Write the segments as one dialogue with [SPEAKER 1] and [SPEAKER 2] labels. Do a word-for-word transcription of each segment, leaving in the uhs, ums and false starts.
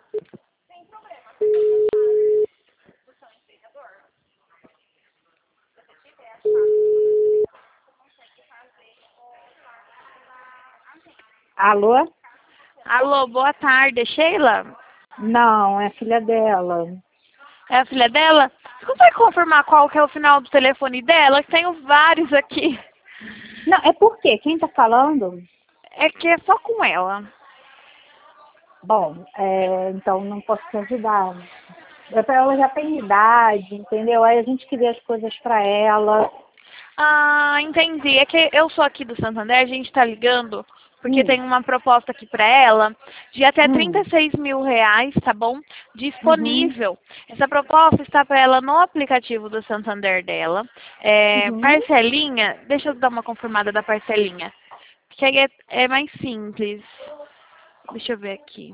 [SPEAKER 1] Alô?
[SPEAKER 2] Alô, boa tarde, é Sheila?
[SPEAKER 1] Não, é filha dela.
[SPEAKER 2] É a filha dela? Você consegue confirmar qual que é o final do telefone dela? Que tenho vários aqui.
[SPEAKER 1] Não, é por quê? Quem tá falando?
[SPEAKER 2] É que é só com ela.
[SPEAKER 1] Bom, é, então não posso te ajudar. É pra ela já tem idade, entendeu? Aí a gente queria as coisas pra ela.
[SPEAKER 2] Ah, entendi. É que eu sou aqui do Santander, a gente tá ligando porque
[SPEAKER 1] Hum,
[SPEAKER 2] tem uma proposta aqui pra ela de até trinta
[SPEAKER 1] hum,
[SPEAKER 2] e seis mil reais, tá bom?
[SPEAKER 1] uhum,
[SPEAKER 2] Disponível. Essa proposta está para ela no aplicativo do Santander dela. É,
[SPEAKER 1] uhum.
[SPEAKER 2] parcelinha, deixa eu dar uma confirmada da parcelinha. Que aí é, é mais simples. Deixa eu ver aqui.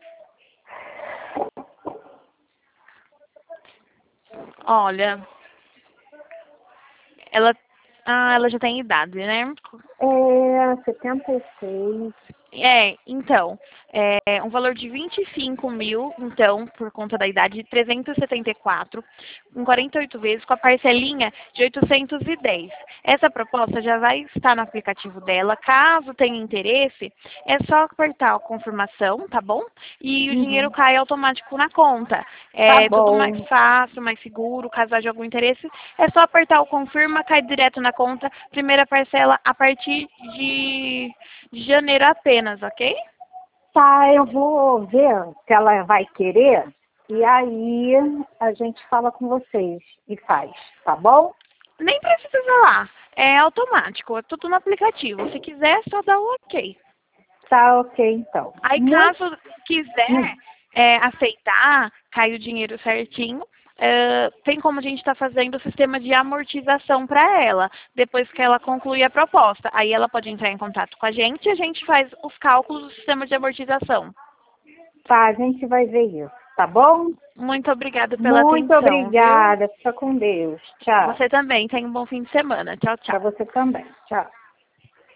[SPEAKER 2] Olha, ela, ah, ela já tem idade, né?
[SPEAKER 1] É setenta e seis.
[SPEAKER 2] É, então, é um valor de vinte e cinco mil, então, por conta da idade, de trezentos e setenta e quatro, em quarenta e oito vezes, com a parcelinha de oitocentos e dez. Essa proposta já vai estar no aplicativo dela. Caso tenha interesse, é só apertar a confirmação, tá bom? E o dinheiro
[SPEAKER 1] Uhum.
[SPEAKER 2] cai automático na conta.
[SPEAKER 1] Tá
[SPEAKER 2] É tudo mais
[SPEAKER 1] bom.
[SPEAKER 2] fácil, mais seguro. Caso haja algum interesse, é só apertar o confirma, cai direto na conta. Primeira parcela a partir de de janeiro apenas, ok?
[SPEAKER 1] Tá, eu vou ver se ela vai querer. E aí a gente fala com vocês e faz, tá bom?
[SPEAKER 2] Nem precisa lá. É automático, é tudo no aplicativo. Se quiser, só dá o ok.
[SPEAKER 1] Tá ok, então.
[SPEAKER 2] Aí,
[SPEAKER 1] Muito.
[SPEAKER 2] caso
[SPEAKER 1] Hum.
[SPEAKER 2] quiser é, aceitar, cai o dinheiro certinho, é, tem como a gente estar fazendo o sistema de amortização para ela, depois que ela concluir a proposta. Aí ela pode entrar em contato com a gente e a gente faz os cálculos do sistema de amortização.
[SPEAKER 1] Tá, a gente vai ver isso, tá bom?
[SPEAKER 2] Muito obrigada pela
[SPEAKER 1] Muito
[SPEAKER 2] atenção, viu?
[SPEAKER 1] obrigada. Fica com Deus. Tchau.
[SPEAKER 2] Você também. Tenha um bom fim de semana. Tchau,
[SPEAKER 1] Para
[SPEAKER 2] tchau.
[SPEAKER 1] você também. Tchau.